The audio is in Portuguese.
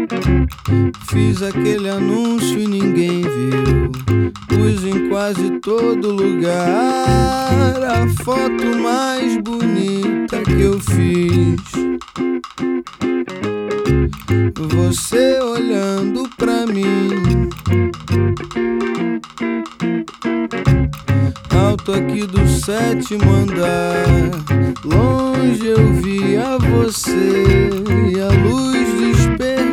Fiz aquele anúncio e ninguém viu. Pus em quase todo lugar a foto mais bonita que eu fiz. Você olhando pra mim, alto aqui do 7º andar. Longe eu via você e a luz